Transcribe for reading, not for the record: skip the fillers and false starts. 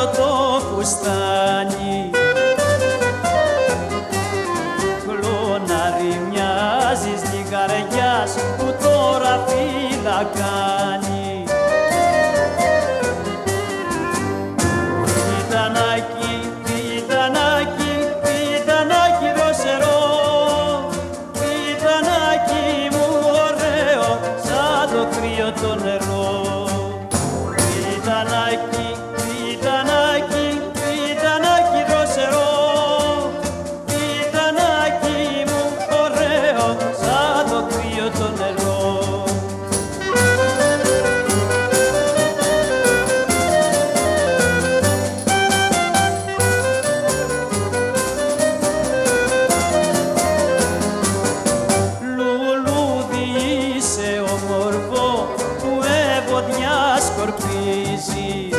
το φουστάνι. Κλωνάρι μοιάζεις λιγαριάς που τώρα φύλλα κάνει. Πιτανάκι, πιτανάκι, πιτανάκι δροσερό, πιτανάκι μου ωραίο σαν το κρύο το νερό. Πιτανάκι, πιτανάκι, πιτανάκι δροσερό, πιτανάκι μου ωραίο σαν το κρύο το νερό. Λουλούδι είσαι όμορφο που ευωδιά σκορπίζει.